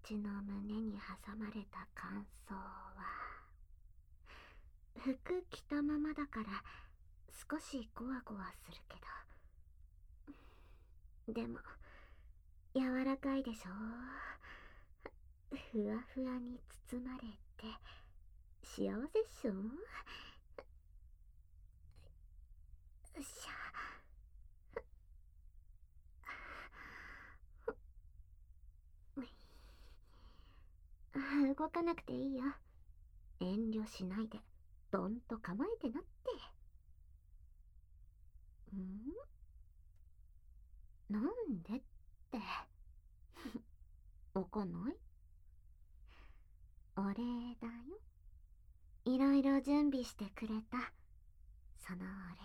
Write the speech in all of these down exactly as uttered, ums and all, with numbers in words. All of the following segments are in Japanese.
ちの胸に挟まれた感想は、服着たままだから少しゴワゴワするけど、でも柔らかいでしょ。ふわふわに包まれて幸せっしょ。よっしゃ。動かなくていいよ。遠慮しないでどんと構えてなって。ん？なんでってわかんない？お礼だよ。いろいろ準備してくれたそのお礼。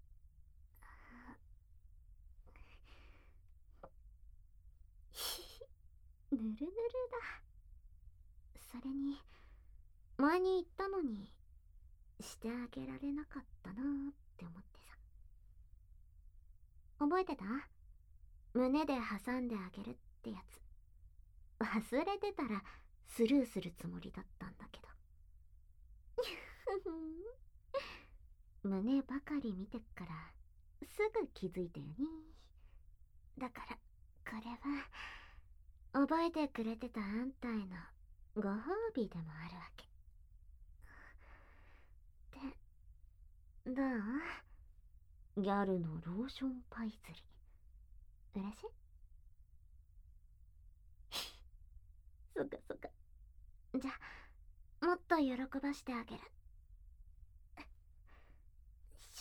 ぬるぬるだ。それに前に言ったのにしてあげられなかったなーって思ってさ。覚えてた？胸で挟んであげるってやつ。忘れてたらスルーするつもりだったんだけど。胸ばかり見てっからすぐ気づいたよね。だからこれは覚えてくれてたあんたへのご褒美でもあるわけ。で、どう？ギャルのローションパイ釣り嬉しい？そっかそっか。じゃあもっと喜ばしてあげる。し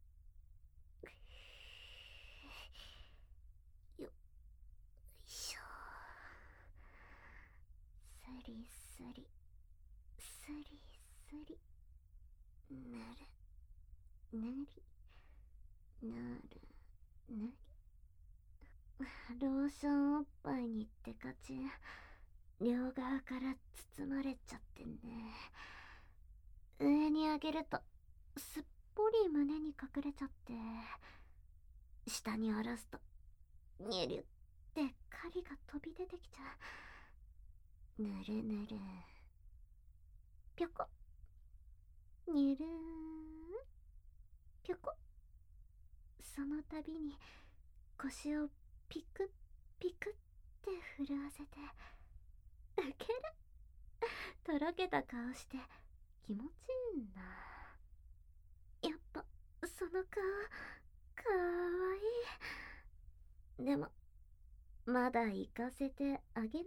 ょ。よいしょ。スリスリスリスリ、ぬるぬりぬるぬり。ローションおっぱいにってかち両側から包まれちゃってね。上に上げるとすっぽり胸に隠れちゃって、下に下ろすとニュルって針が飛び出てきちゃう。ぬるぬるぴょこ、にゅるーぴょこ。その度に腰をピクピクって震わせて、ウケる。とろけた顔して気持ちいいんだ。やっぱその顔かわいい。でもまだ行かせてあげない。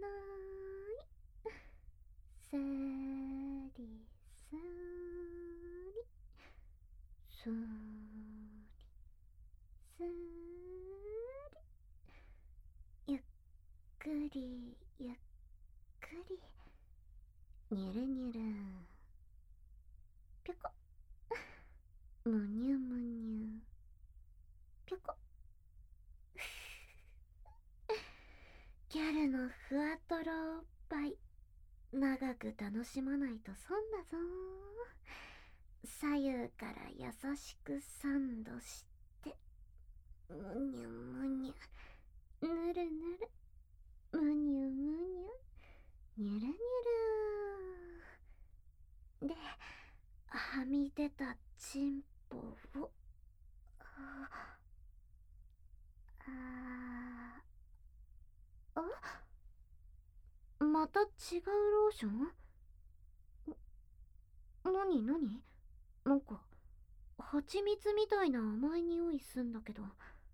せーりすーりすーりすーり、ゆっくりゆっくり、にゅるにゅるぴょこ、むにゅむにゅぴょこ。ギャルのふわとろおっぱい長く楽しまないと損だぞ。左右から優しくサンドして、むにゅむにゅ、ぬるぬる、むにゅむにゅ、にゅるにゅるで、はみ出たチンポをああ、また違うローション？なになに？なんか蜂蜜みたいな甘い匂いすんだけど。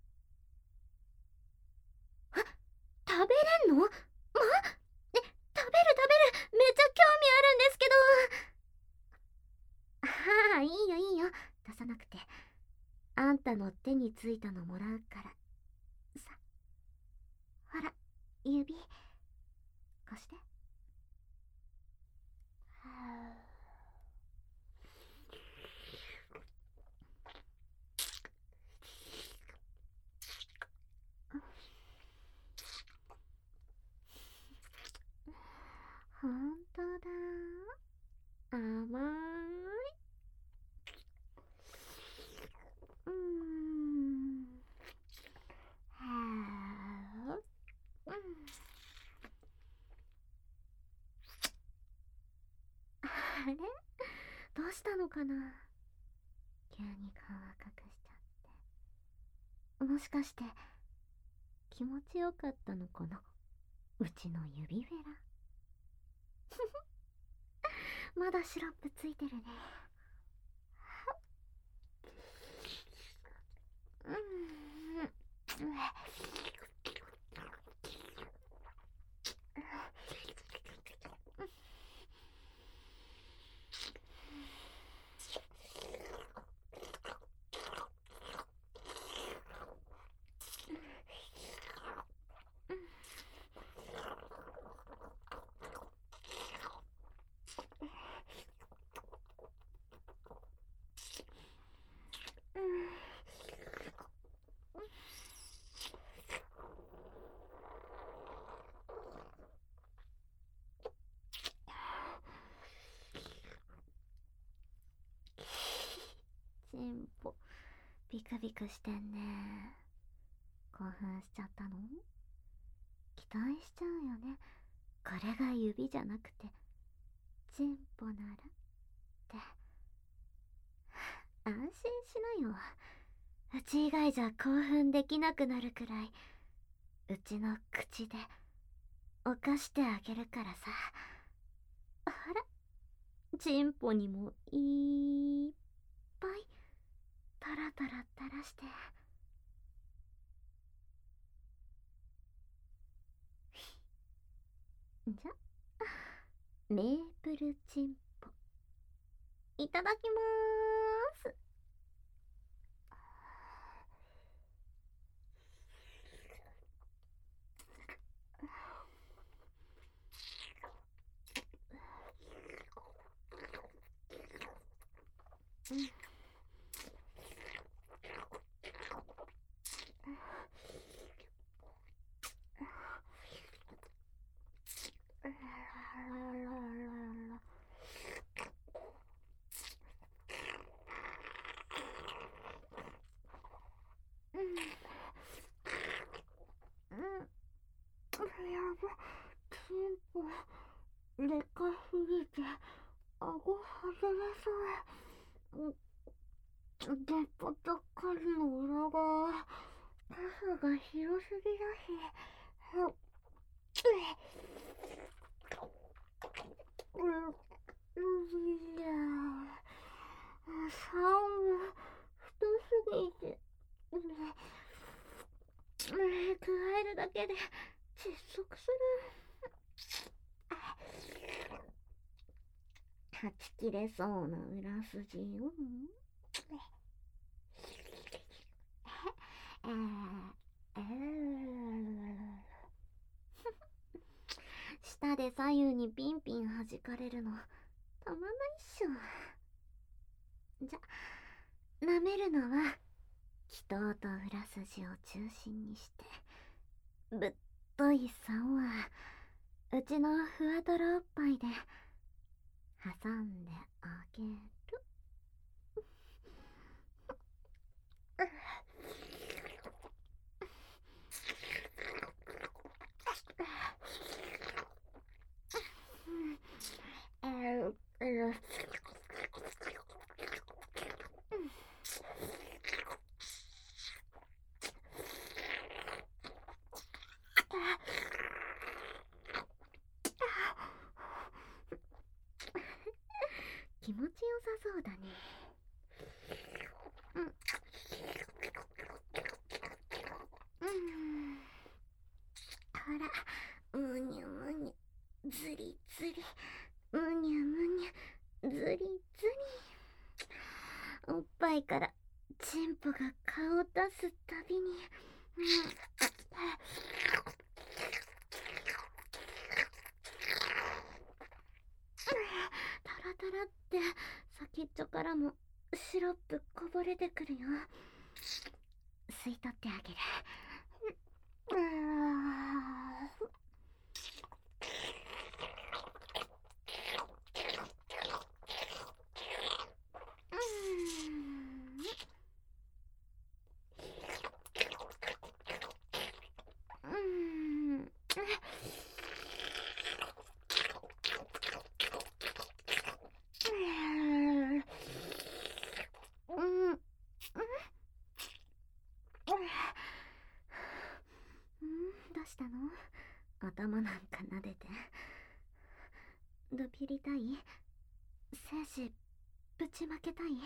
え、食べれんの？ま、え、食べる食べる、めっちゃ興味あるんですけど。ああ、いいよいいよ、出さなくて。あんたの手についたのもらうからさ。ほら、指貸して。ほんとだ、甘い。うーん、はあ、うん。 どうしたのかな、急に顔赤くしちゃって。もしかして気持ちよかったのかな、うちの指フェラ。まだシロップついてるね。うん。チンポビクビクしてんね。興奮しちゃったの？期待しちゃうよね。これが指じゃなくてチンポならって。安心しなよ。うち以外じゃ興奮できなくなるくらいうちの口で犯してあげるからさ。あら、チンポにもいっぱいタラタラ垂らして。じゃメープルチンポいただきまーす。うん。やば、チンポでかすぎて顎外れそう。出っ張った数の裏側、数が広すぎだし。ういやサウン太すぎて、加えるだけで窒息する。はち切れそうな裏筋をえー、えー、舌で左右にピンピン弾かれるのたまんないっしょ。じゃ、舐めるのは気頭と裏筋を中心にして、ぶっとい竿はうちのふわとろおっぱいで挟んであげる。気持ちよさそうだね。うん。うん。ほら、むにゅむにゅ、ずりずり、むにゅむにゅ、ずりずり。おっぱいからチンポが顔を出すたびに、うん、タラタラって先っちょからもシロップこぼれてくるよ。吸い取ってあげる。うーうん。 したの？頭なんか撫でて。ドピりたい？精子ぶちまけたい？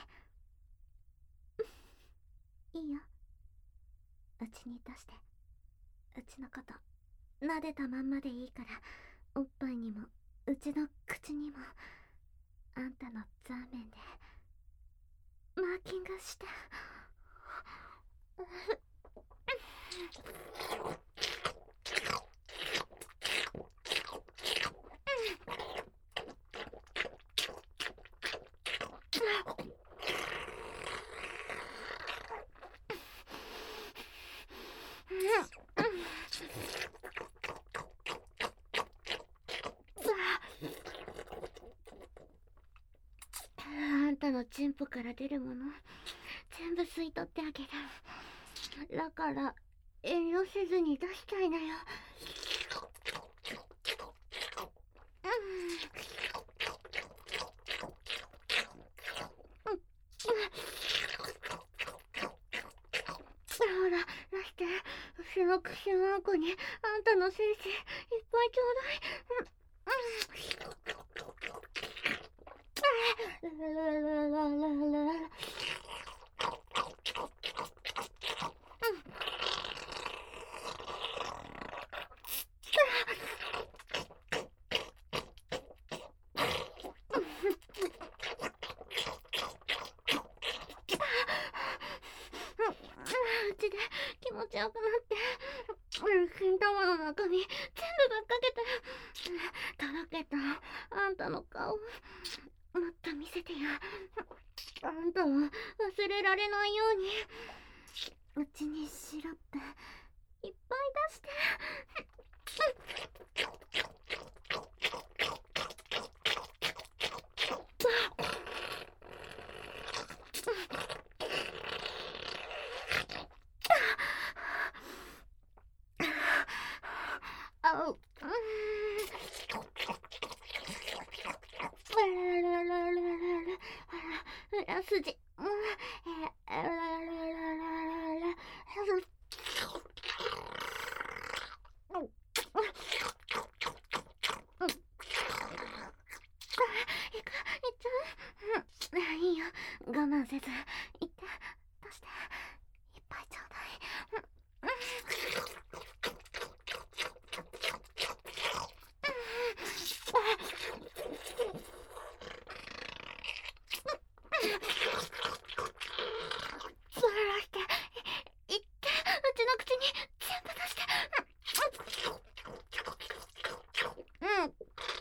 いいよ、うちに出して。うちのこと撫でたまんまでいいから、おっぱいにもうちの口にもあんたのザーメンでマーキングして。あんたのチンポから出るもの全部吸い取ってあげる。だから遠慮せずに出しちゃいなよ。ほら出して。うちの口のあんこにあんたの精子いっぱいちょうだい。うちで気持ちよくなって金玉の中に全部ぶっかけて。とろけたあんたの顔もっと見せてや。あんたを忘れられないようにうちにシロップいっぱい出して。あう、筋、いいよ、我慢せずいって出して。いっぱいちょうだい。そらしていって、うちの口に全部出して。うん。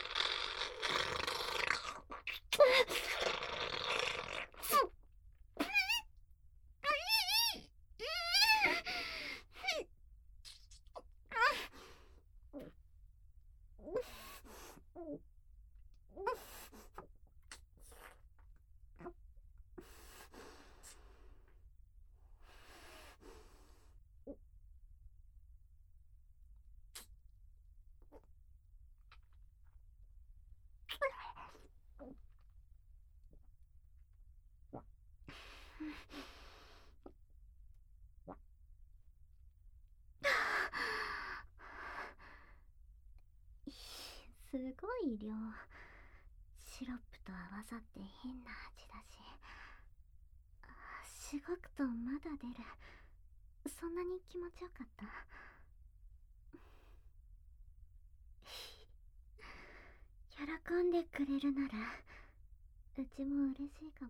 すごい量。シロップと合わさって変な味だし、しごくとまだ出る。そんなに気持ちよかった？喜んでくれるならうちも嬉しいかも。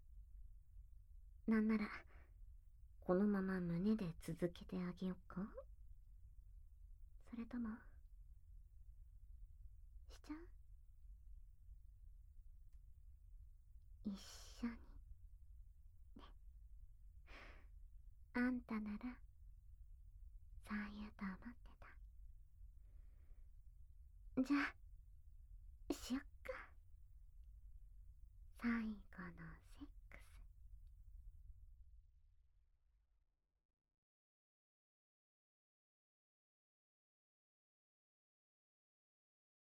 なんならこのまま胸で続けてあげよっか？それともしちゃう？一緒にね。あんたならそう言うと思ってた。じゃあしよっか。最後の